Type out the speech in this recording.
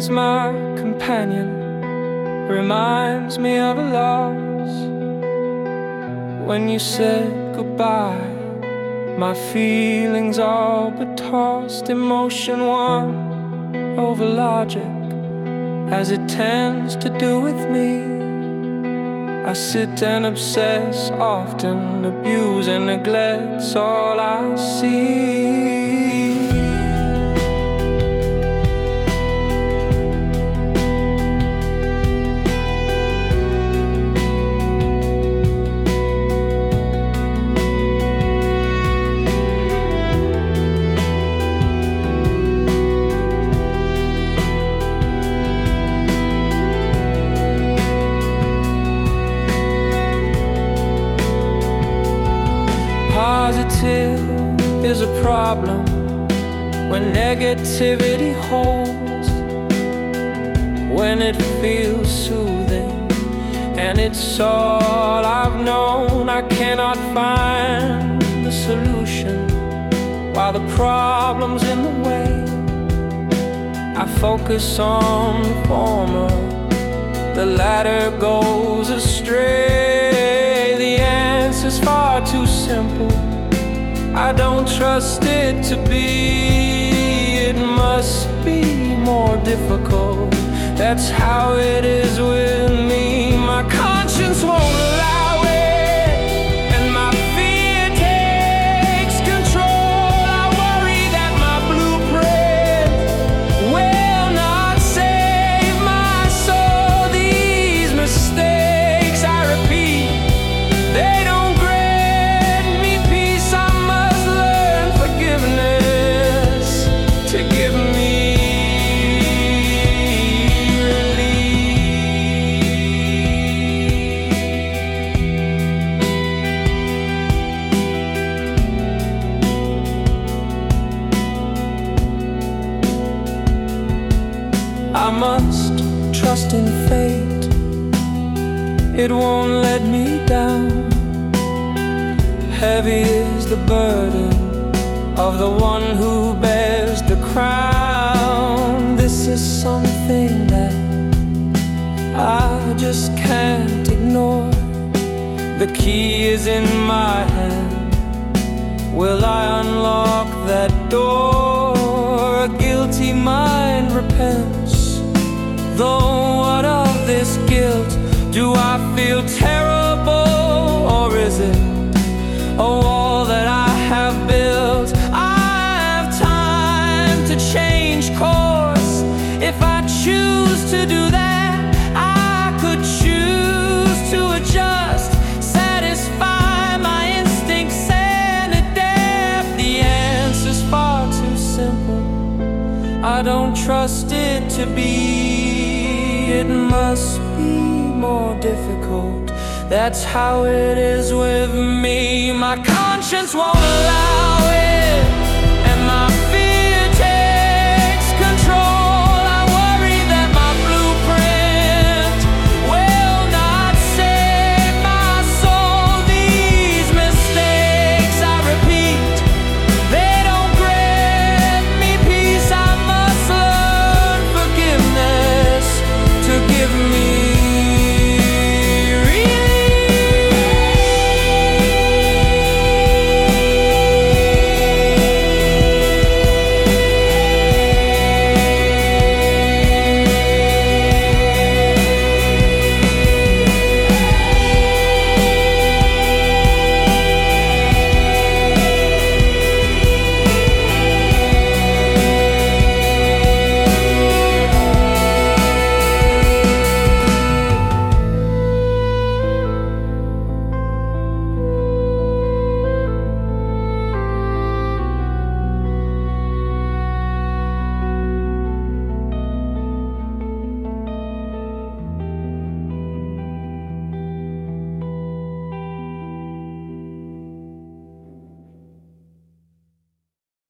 is my companion, reminds me of a loss. When you said goodbye, my feelings all but tossed. Emotion won over logic, as it tends to do with me. I sit and obsess, often abuse and neglect's all I see. Positive is a problem when negativity holds, when it feels soothing and it's all I've known. I cannot find the solution while the problem's in the way. I focus on the former, the latter goes astray. The answer's far too simple, I don't trust it to be. It must be more difficult, that's how it is with me. My conscience won't allow it, and my fear takes control. I worry that my blueprint will not save my soul. These mistakes, I repeat, they don't grant me peace. I must learn forgiveness to give me I must trust in fate, it won't let me down. Heavy is the burden of the one who bears the crown. This is something that I just can't ignore. The key is in my hand, will I unlock that door? A guilty mind repents, though what of this guilt? Do I feel terrible, or is it a wall that I have built? I have time to change course. If I choose to do that, I could choose to adjust, satisfy my instincts and adapt. The answer's far too simple, I don't trust it to be. It must be more difficult, that's how it is with me. My conscience won't allow it, and my fear takes